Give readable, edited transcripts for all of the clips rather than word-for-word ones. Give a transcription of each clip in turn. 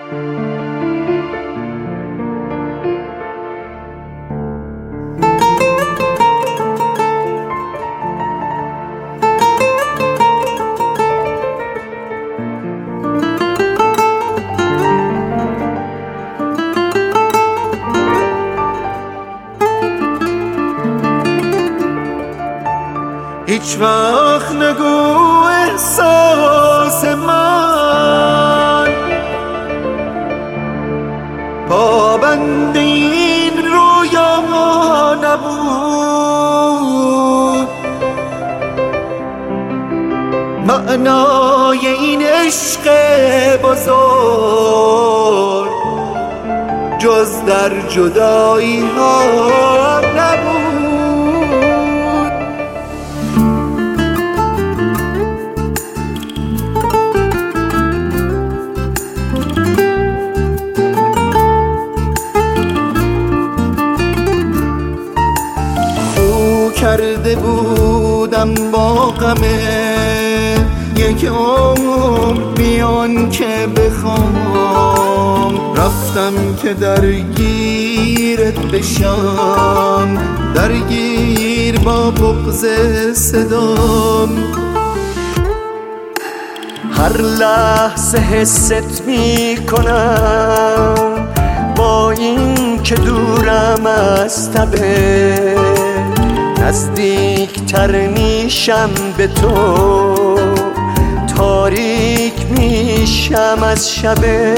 هیچ وقت نگو احساس من پابند این رویا نبود، معنای این عشق بزرگ جز در جدایی ها نبود. کرده بودم با غم یک عمر بیان که بخوام، رفتم که درگیرت بشم، درگیر با بغض صدام. هر لحظه حست می کنم با این که دورم از تبه، نزدیک تر میشم به تو، تاریک میشم از شبه.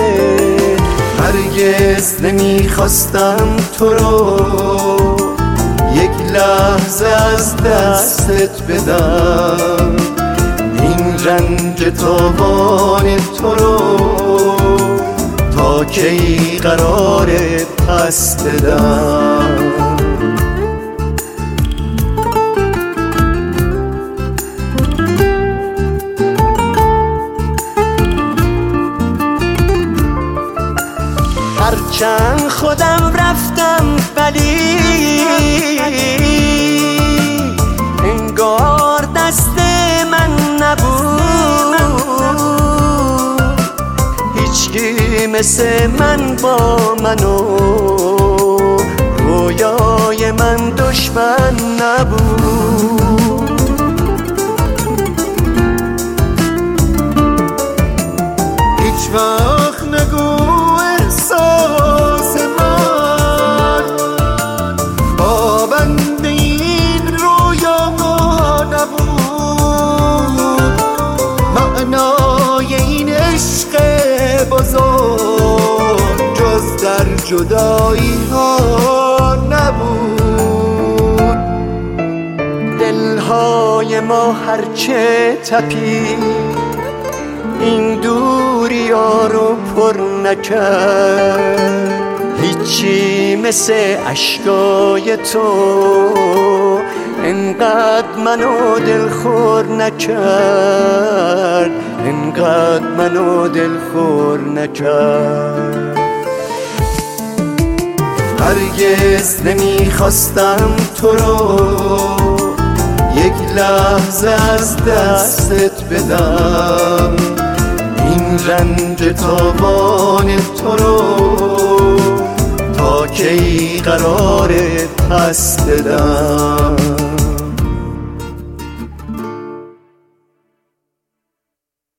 هرگز نمیخواستم تو رو یک لحظه از دستت بدم، این رنج تاوان تو رو تا کی قراره پس بدم. هرچند خودم رفتم ولی انگار دست من نبود، هیچکی مثل من با منو رویای من دشمن نبود. هیچ وقت نگو احساس من پابند این رویا نبود، معنای این عشق بزرگ جز در جدایی ها نبود. دلهای ما هرچه تپید این دوری ها رو پر نکرد، هیچی مثل اشکای تو انقدر منو دلخور نکرد، انقدر منو دلخور نکرد. هرگز نمیخواستم تو رو یک لحظه از دستت بدم، این رنج تاوان تو رو تا کی قراره پس بدم.